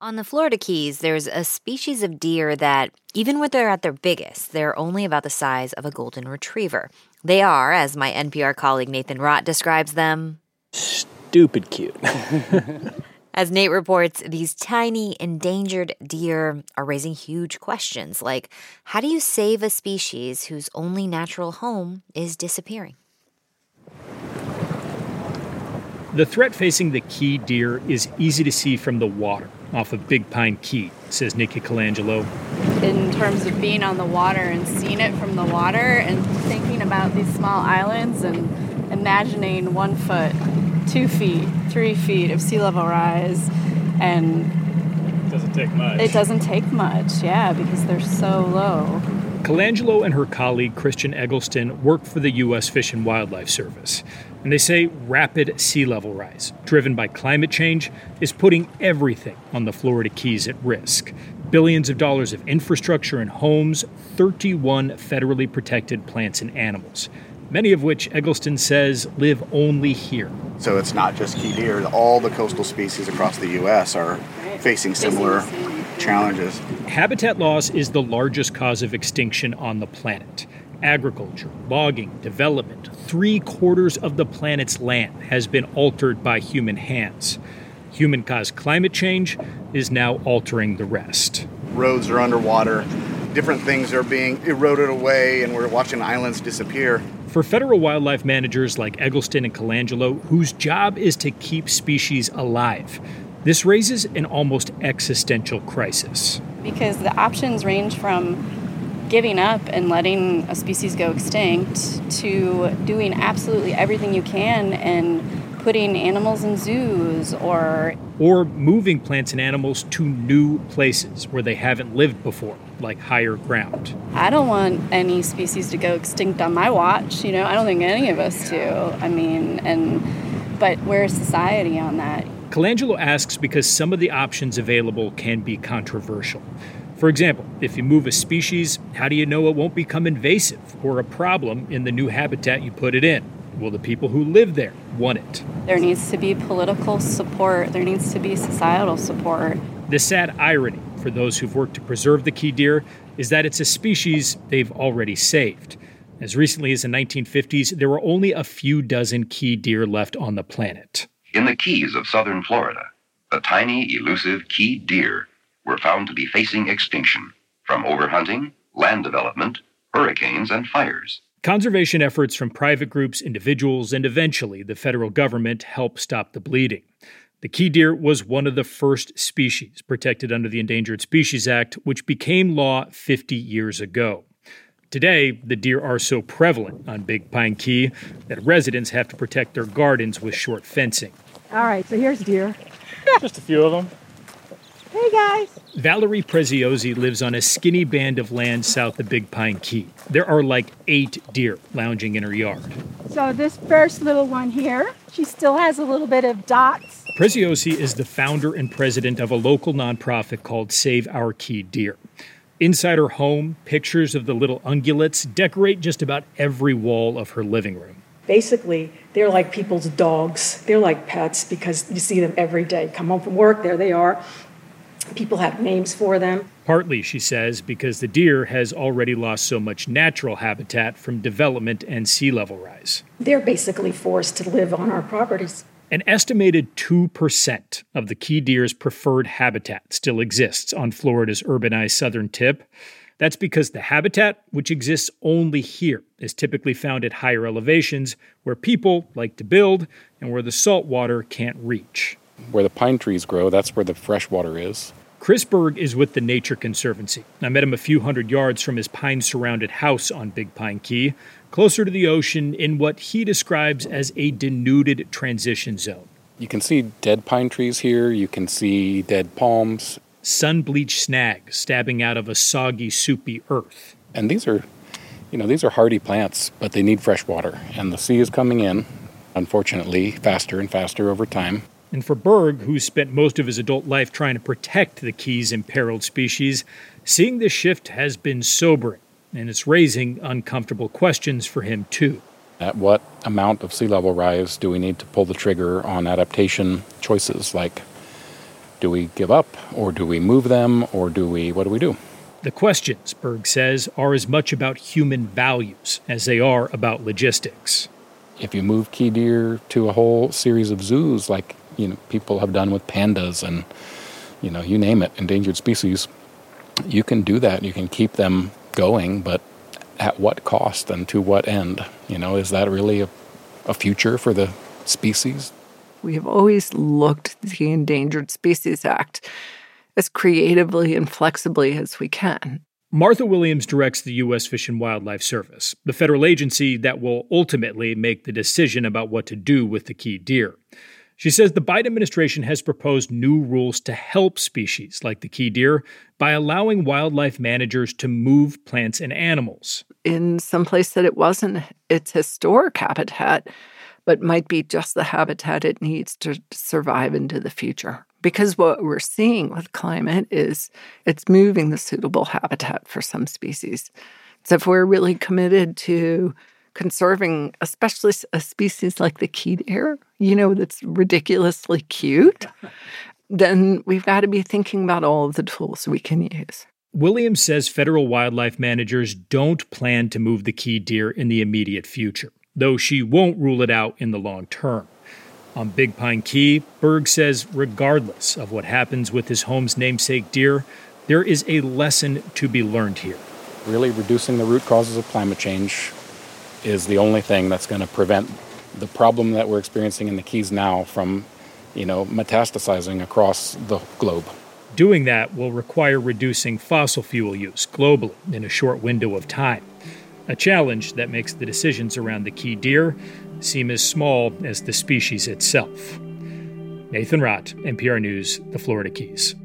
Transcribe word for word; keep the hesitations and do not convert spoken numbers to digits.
On the Florida Keys, there's a species of deer that, even when they're at their biggest, they're only about the size of a golden retriever. They are, as my N P R colleague Nathan Rott describes them, stupid cute. As Nate reports, these tiny, endangered deer are raising huge questions, like how do you save a species whose only natural home is disappearing? The threat facing the key deer is easy to see from the water off of Big Pine Key, says Nikki Colangelo. In terms of being on the water and seeing it from the water and thinking about these small islands and imagining one foot, two feet, three feet of sea level rise, and it doesn't take much. It doesn't take much, yeah, because they're so low. Colangelo and her colleague Christian Eggleston work for the U S Fish and Wildlife Service, and they say rapid sea level rise, driven by climate change, is putting everything on the Florida Keys at risk. Billions of dollars of infrastructure and homes, thirty-one federally protected plants and animals, many of which Eggleston says live only here. So it's not just key deer. All the coastal species across the U S are facing similar challenges. Habitat loss is the largest cause of extinction on the planet. Agriculture, logging, development, three quarters of the planet's land has been altered by human hands. Human-caused climate change is now altering the rest. Roads are underwater. Different things are being eroded away, and we're watching islands disappear. For federal wildlife managers like Eggleston and Colangelo, whose job is to keep species alive, this raises an almost existential crisis. Because the options range from giving up and letting a species go extinct to doing absolutely everything you can and putting animals in zoos or... Or moving plants and animals to new places where they haven't lived before, like higher ground. I don't want any species to go extinct on my watch, you know, I don't think any of us do. I mean, and but where's society on that? Colangelo asks because some of the options available can be controversial. For example, if you move a species, how do you know it won't become invasive or a problem in the new habitat you put it in? Will the people who live there want it? There needs to be political support. There needs to be societal support. The sad irony for those who've worked to preserve the key deer is that it's a species they've already saved. As recently as the nineteen fifties, there were only a few dozen key deer left on the planet. In the Keys of southern Florida, the tiny, elusive key deer were found to be facing extinction from overhunting, land development, hurricanes, and fires. Conservation efforts from private groups, individuals, and eventually the federal government helped stop the bleeding. The key deer was one of the first species protected under the Endangered Species Act, which became law fifty years ago. Today, the deer are so prevalent on Big Pine Key that residents have to protect their gardens with short fencing. All right, so here's deer. Just a few of them. Hey, guys. Valerie Preziosi lives on a skinny band of land south of Big Pine Key. There are like eight deer lounging in her yard. So this first little one here, she still has a little bit of dots. Preziosi is the founder and president of a local nonprofit called Save Our Key Deer. Inside her home, pictures of the little ungulates decorate just about every wall of her living room. Basically, they're like people's dogs. They're like pets because you see them every day. Come home from work, there they are. People have names for them. Partly, she says, because the deer has already lost so much natural habitat from development and sea level rise. They're basically forced to live on our properties. An estimated two percent of the key deer's preferred habitat still exists on Florida's urbanized southern tip. That's because the habitat, which exists only here, is typically found at higher elevations where people like to build and where the salt water can't reach. Where the pine trees grow, that's where the fresh water is. Chris Berg is with the Nature Conservancy. I met him a few hundred yards from his pine-surrounded house on Big Pine Key, closer to the ocean in what he describes as a denuded transition zone. You can see dead pine trees here. You can see dead palms. Sun-bleached snags stabbing out of a soggy, soupy earth. And these are, you know, these are hardy plants, but they need fresh water. And the sea is coming in, unfortunately, faster and faster over time. And for Berg, who's spent most of his adult life trying to protect the Keys' imperiled species, seeing this shift has been sobering, and it's raising uncomfortable questions for him, too. At what amount of sea level rise do we need to pull the trigger on adaptation choices like Do we give up, or do we move them, or do we, what do we do? The questions, Berg says, are as much about human values as they are about logistics. If you move key deer to a whole series of zoos, like, you know, people have done with pandas and, you know, you name it, endangered species, you can do that. You can keep them going, but at what cost and to what end? You know, is that really a, a future for the species? We have always looked at the Endangered Species Act as creatively and flexibly as we can. Martha Williams directs the U S Fish and Wildlife Service, the federal agency that will ultimately make the decision about what to do with the key deer. She says the Biden administration has proposed new rules to help species like the key deer by allowing wildlife managers to move plants and animals. In some place that it wasn't its historic habitat, but might be just the habitat it needs to survive into the future. Because what we're seeing with climate is it's moving the suitable habitat for some species. So if we're really committed to conserving, especially a species like the key deer, you know, that's ridiculously cute, then we've got to be thinking about all of the tools we can use. Williams says federal wildlife managers don't plan to move the key deer in the immediate future, though she won't rule it out in the long term. On Big Pine Key, Berg says regardless of what happens with his home's namesake deer, there is a lesson to be learned here. Really reducing the root causes of climate change is the only thing that's going to prevent the problem that we're experiencing in the Keys now from, you know, metastasizing across the globe. Doing that will require reducing fossil fuel use globally in a short window of time, a challenge that makes the decisions around the key deer seem as small as the species itself. Nathan Rott, N P R News, the Florida Keys.